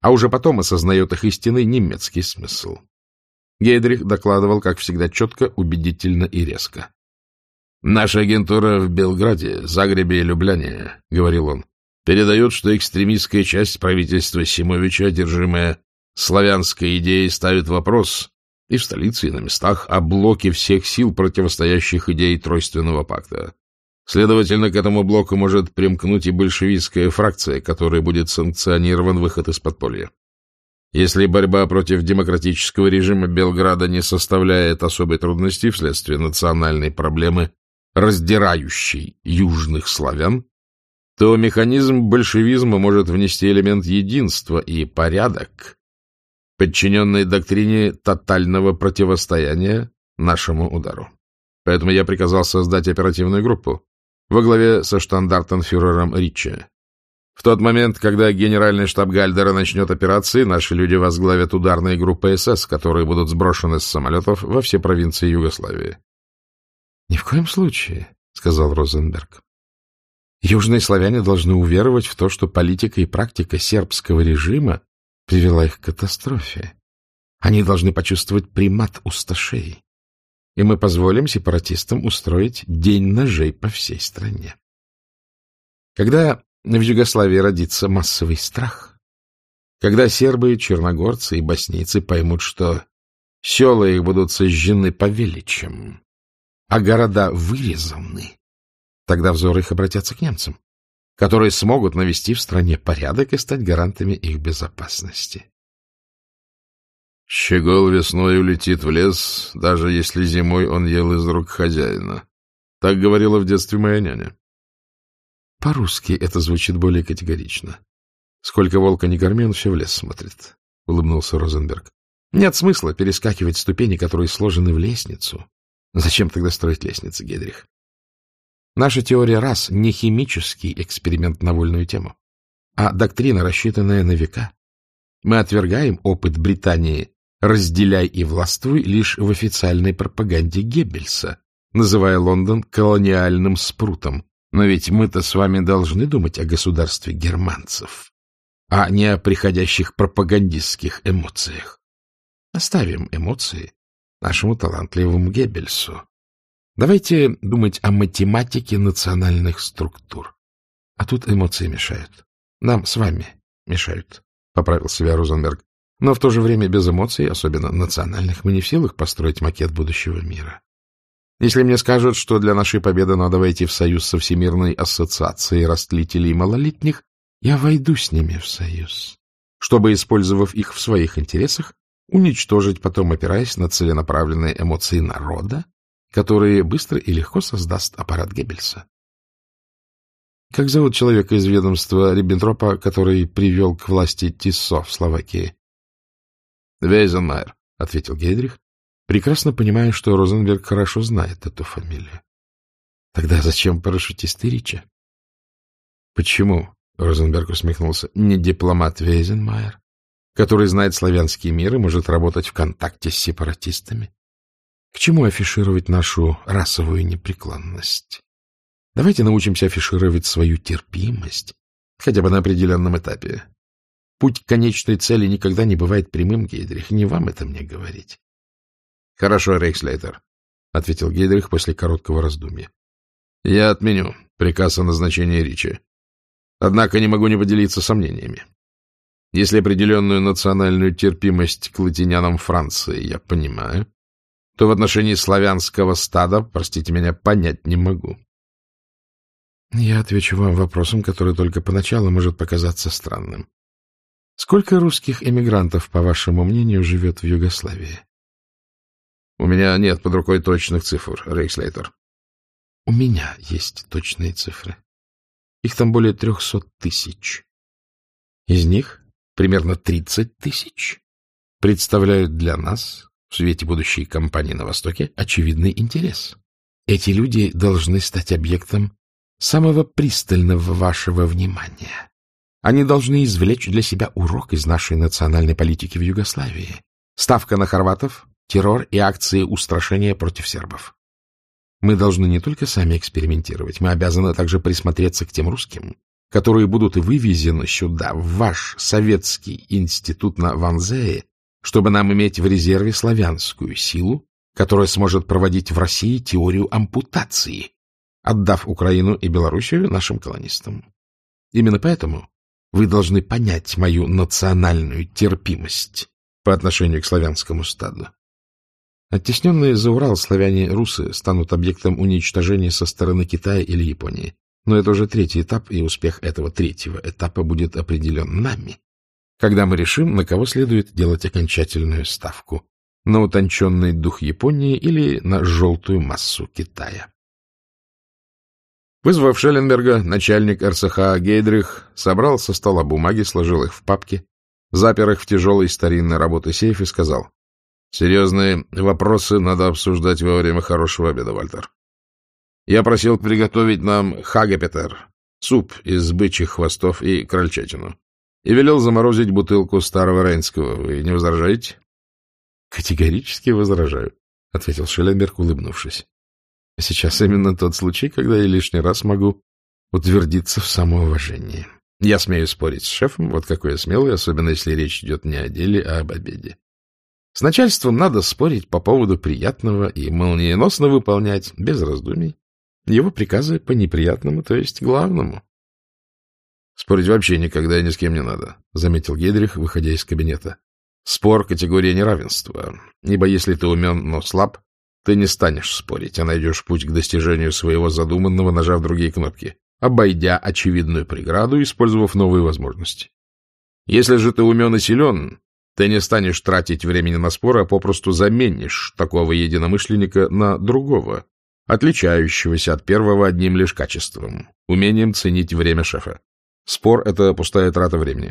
а уже потом осознает их истинный немецкий смысл. Гейдрих докладывал, как всегда, четко, убедительно и резко. «Наша агентура в Белграде, Загребе и Любляне, — говорил он, — передает, что экстремистская часть правительства Симовича, одержимая славянской идеей, ставит вопрос и в столице, и на местах о блоке всех сил, противостоящих идее Тройственного пакта. Следовательно, к этому блоку может примкнуть и большевистская фракция, которой будет санкционирован выход из подполья. Если борьба против демократического режима Белграда не составляет особой трудности вследствие национальной проблемы, раздирающей южных славян, то механизм большевизма может внести элемент единства и порядок, подчиненный доктрине тотального противостояния нашему удару. Поэтому я приказал создать оперативную группу во главе со штандартенфюрером Риче. В тот момент, когда генеральный штаб Гальдера начнет операции, наши люди возглавят ударные группы СС, которые будут сброшены с самолетов во все провинции Югославии. — Ни в коем случае, — сказал Розенберг. Южные славяне должны уверовать в то, что политика и практика сербского режима привела их к катастрофе. Они должны почувствовать примат усташей. И мы позволим сепаратистам устроить день ножей по всей стране. Когда в Югославии родится массовый страх, когда сербы, черногорцы и боснийцы поймут, что села их будут сожжены повеличем, а города вырезаны, тогда взоры их обратятся к немцам, которые смогут навести в стране порядок и стать гарантами их безопасности. «Щегол весной улетит в лес, даже если зимой он ел из рук хозяина». Так говорила в детстве моя няня. По-русски это звучит более категорично. Сколько волка не корми, он все в лес смотрит, — улыбнулся Розенберг. Нет смысла перескакивать ступени, которые сложены в лестницу. Зачем тогда строить лестницы, Гейдрих? Наша теория рас не химический эксперимент на вольную тему, а доктрина, рассчитанная на века. Мы отвергаем опыт Британии «разделяй и властвуй» лишь в официальной пропаганде Геббельса, называя Лондон колониальным спрутом. Но ведь мы-то с вами должны думать о государстве германцев, а не о приходящих пропагандистских эмоциях. Оставим эмоции нашему талантливому Геббельсу. Давайте думать о математике национальных структур. А тут эмоции мешают. Нам с вами мешают, — поправил себя Розенберг. Но в то же время без эмоций, особенно национальных, мы не в силах построить макет будущего мира. Если мне скажут, что для нашей победы надо войти в союз со Всемирной ассоциацией растлителей малолетних, я войду с ними в союз, чтобы, использовав их в своих интересах, уничтожить потом, опираясь на целенаправленные эмоции народа, которые быстро и легко создаст аппарат Геббельса. Как зовут человека из ведомства Риббентропа, который привел к власти Тиссо в Словакии? — Вейзенмайер, — ответил Гейдрих, прекрасно понимая, что Розенберг хорошо знает эту фамилию. — Тогда зачем парашютисты Рича? — Почему, — Розенберг усмехнулся, — не дипломат Вейзенмайер, который знает славянский мир и может работать в контакте с сепаратистами? К чему афишировать нашу расовую непреклонность? Давайте научимся афишировать свою терпимость, хотя бы на определенном этапе. Путь к конечной цели никогда не бывает прямым, Гейдрих, не вам это мне говорить. — Хорошо, рейхслейтер, — ответил Гейдрих после короткого раздумья. — Я отменю приказ о назначении Рича. Однако не могу не поделиться сомнениями. Если определенную национальную терпимость к латинянам Франции я понимаю, то в отношении славянского стада, простите меня, понять не могу. Я отвечу вам вопросом, который только поначалу может показаться странным. Сколько русских эмигрантов, по вашему мнению, живет в Югославии? У меня нет под рукой точных цифр, рейхслейтер. У меня есть точные цифры. Их там более 300 тысяч. Из них примерно 30 тысяч представляют для нас, в свете будущей кампании на Востоке, очевидный интерес. Эти люди должны стать объектом самого пристального вашего внимания. Они должны извлечь для себя урок из нашей национальной политики в Югославии. Ставка на хорватов, террор и акции устрашения против сербов. Мы должны не только сами экспериментировать, мы обязаны также присмотреться к тем русским, которые будут вывезены сюда, в ваш советский институт на Ванзее, чтобы нам иметь в резерве славянскую силу, которая сможет проводить в России теорию ампутации, отдав Украину и Белоруссию нашим колонистам. Именно поэтому вы должны понять мою национальную терпимость по отношению к славянскому стаду. Оттесненные за Урал славяне-русы станут объектом уничтожения со стороны Китая или Японии. Но это уже третий этап, и успех этого третьего этапа будет определен нами, когда мы решим, на кого следует делать окончательную ставку — на утонченный дух Японии или на желтую массу Китая. Вызвав Шелленберга, начальник РСХ Гейдрих собрал со стола бумаги, сложил их в папки, запер их в тяжелой старинной работы сейф и сказал: «Серьезные вопросы надо обсуждать во время хорошего обеда, Вальтер. Я просил приготовить нам хагепетер, суп из бычьих хвостов и крольчатину, и велел заморозить бутылку старого рейнского. Вы не возражаете?» «Категорически возражаю», — ответил Шелленберг, улыбнувшись. «Сейчас именно тот случай, когда я лишний раз могу утвердиться в самоуважении. Я смею спорить с шефом, вот какой я смелый, особенно если речь идет не о деле, а об обеде. С начальством надо спорить по поводу приятного и молниеносно выполнять, без раздумий, его приказы по неприятному, то есть главному». «Спорить вообще никогда и ни с кем не надо», — заметил Гейдрих, выходя из кабинета. «Спор — категория неравенства, ибо если ты умен, но слаб, ты не станешь спорить, а найдешь путь к достижению своего задуманного, нажав другие кнопки, обойдя очевидную преграду, использовав новые возможности. Если же ты умен и силен, ты не станешь тратить времени на споры, а попросту заменишь такого единомышленника на другого, отличающегося от первого одним лишь качеством — умением ценить время шефа. Спор — это пустая трата времени».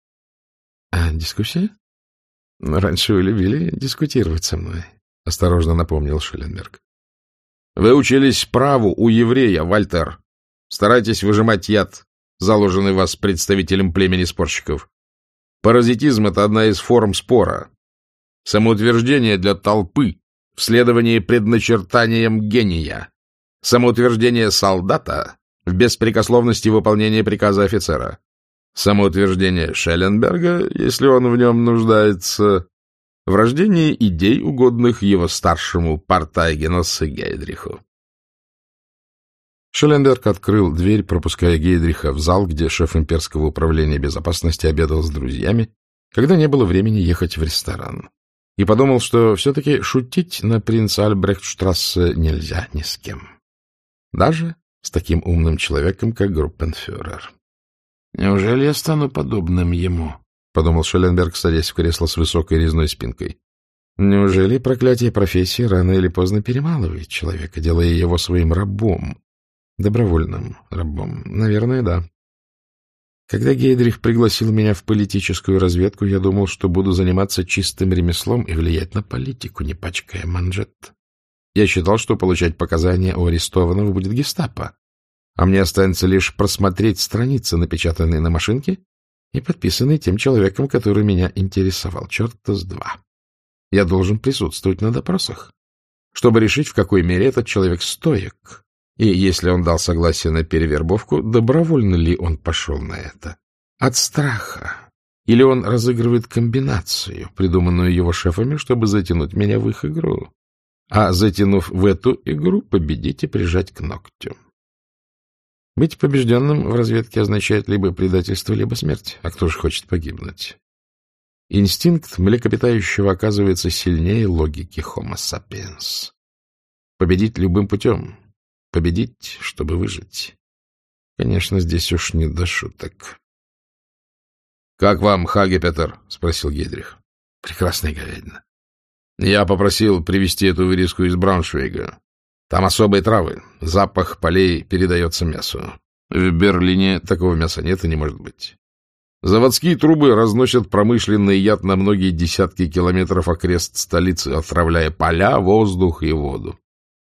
«А дискуссия? Раньше вы любили дискутировать со мной», — осторожно напомнил Шелленберг. «Вы учились праву у еврея, Вальтер. Старайтесь выжимать яд, заложенный вас представителем племени спорщиков. Паразитизм — это одна из форм спора. Самоутверждение для толпы в следовании предначертаниям гения. Самоутверждение солдата в беспрекословности выполнения приказа офицера. Самоутверждение Шелленберга, если он в нем нуждается, в рождении идей, угодных его старшему партайгеноссе Гейдриху». Шелленберг открыл дверь, пропуская Гейдриха в зал, где шеф имперского управления безопасности обедал с друзьями, когда не было времени ехать в ресторан, и подумал, что все-таки шутить на принца Альбрехтштрассе нельзя ни с кем. Даже с таким умным человеком, как группенфюрер. «Неужели я стану подобным ему?» — подумал Шелленберг, садясь в кресло с высокой резной спинкой. «Неужели проклятие профессии рано или поздно перемалывает человека, делая его своим рабом? Добровольным рабом? Наверное, да. Когда Гейдрих пригласил меня в политическую разведку, я думал, что буду заниматься чистым ремеслом и влиять на политику, не пачкая манжет. Я считал, что получать показания у арестованного будет гестапо, а мне останется лишь просмотреть страницы, напечатанные на машинке и подписанные тем человеком, который меня интересовал. Черта с два. Я должен присутствовать на допросах, чтобы решить, в какой мере этот человек стоек, и, если он дал согласие на перевербовку, добровольно ли он пошел на это? От страха. Или он разыгрывает комбинацию, придуманную его шефами, чтобы затянуть меня в их игру, а, затянув в эту игру, победить и прижать к ногтю. Быть побежденным в разведке означает либо предательство, либо смерть. А кто же хочет погибнуть? Инстинкт млекопитающего оказывается сильнее логики Homo sapiens. Победить любым путем. Победить, чтобы выжить. Конечно, здесь уж не до шуток. — Как вам, Хагепетер? — спросил Гейдрих. — Прекрасная говядина. Я попросил привезти эту вырезку из Брауншвейга. Там особые травы. Запах полей передается мясу. В Берлине такого мяса нет и не может быть. Заводские трубы разносят промышленный яд на многие десятки километров окрест столицы, отравляя поля, воздух и воду.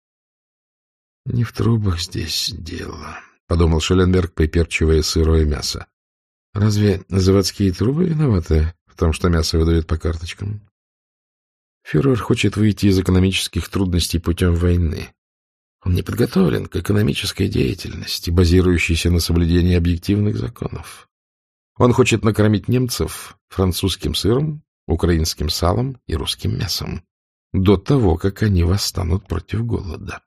— Не в трубах здесь дело, — подумал Шелленберг, приперчивая сырое мясо. — Разве заводские трубы виноваты в том, что мясо выдают по карточкам? Фюрер хочет выйти из экономических трудностей путем войны. Он не подготовлен к экономической деятельности, базирующейся на соблюдении объективных законов. Он хочет накормить немцев французским сыром, украинским салом и русским мясом до того, как они восстанут против голода.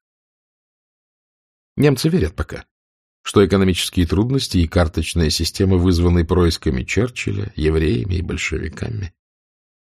Немцы верят пока, что экономические трудности и карточная система вызваны происками Черчилля, евреями и большевиками.